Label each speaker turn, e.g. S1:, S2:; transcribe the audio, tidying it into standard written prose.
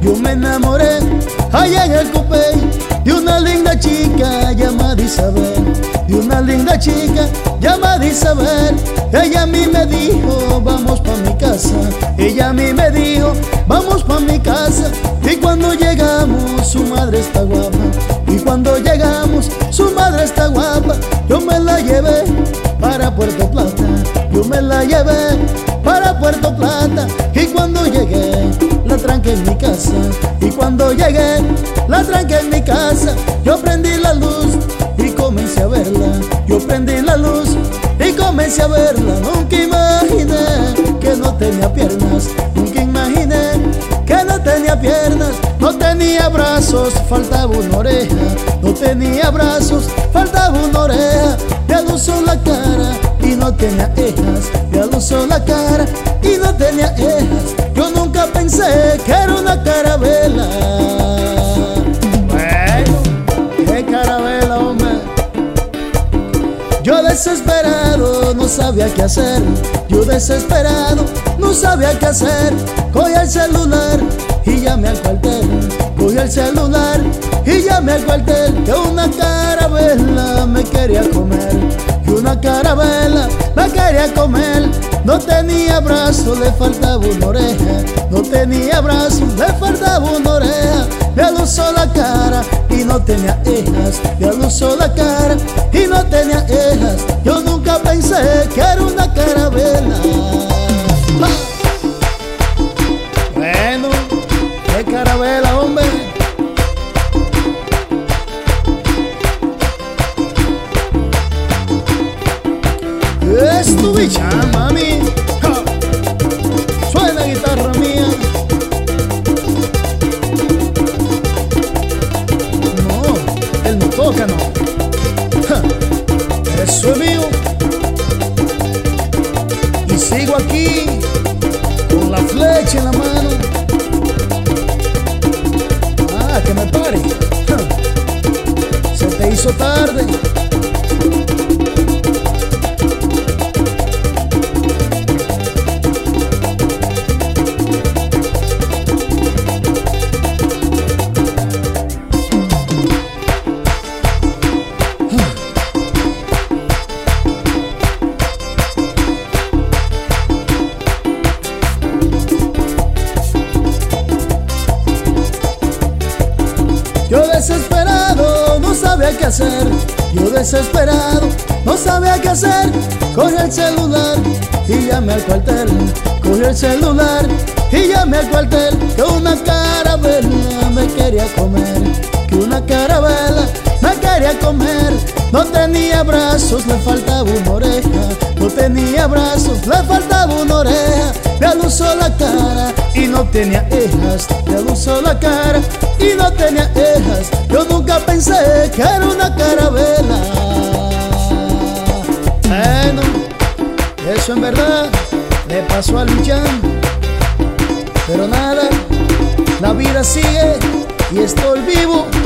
S1: yo me enamoré allá en el Copey de una linda chica llamada Isabel, de una linda chica llamada Isabel. Ella a mí me dijo, vamos pa' mi casa. Ella a mí me dijo, vamos pa' mi casa. Y cuando llegamos, su madre está guapa. Y cuando llegamos, su madre está guapa. Yo me la llevé para Puerto Plata. Yo me la llevé para Puerto Plata. Y cuando llegué, la tranqué en mi casa. Y cuando llegué, la tranqué en mi casa. Yo prendí la luz y comencé a verla. Yo prendí la luz y comencé a verla. Nunca imaginé que no tenía piernas. Nunca imaginé que no tenía piernas. No tenía brazos, faltaba una oreja. No tenía brazos, faltaba una oreja. Me alusó la cara y no tenía cejas. Me alusó la cara y no tenía cejas. Yo nunca pensé que era una carabela. Bueno, qué carabela, hombre. Yo desesperado no sabía qué hacer. Yo desesperado no sabía qué hacer. Cogí el celular y llamé al cuartel. Cogí el celular y llamé al cuartel. Que una carabela me quería comer. Que una carabela me quería comer. No tenía brazos, le faltaba una oreja. No tenía brazos, le faltaba una oreja. Me alusó la cara y no tenía cejas. Me alusó la cara y no tenía cejas. Yo nunca pensé que era una carabela. Bueno, qué carabela, hombre. Es tu bicha, mami. Ja. Suena guitarra mía. No, él no toca, no. Ja. Eso es mío. Y sigo aquí con la flecha en la mano. Ah, que me pare. Ja. Se te hizo tarde. Yo desesperado no sabía qué hacer. Yo desesperado no sabía qué hacer. Cogí el celular y llamé al cuartel. Cogí el celular y llamé al cuartel. Que una carabela me quería comer. Que una carabela me quería comer. No tenía brazos, le faltaba una oreja. No tenía brazos, le faltaba una oreja. Me alusó la cara y no tenía cejas. Me alusó la cara y no tenía cejas. Yo nunca pensé que era una carabela. Bueno, eso en verdad le pasó a Luchán. Pero nada, la vida sigue y estoy vivo.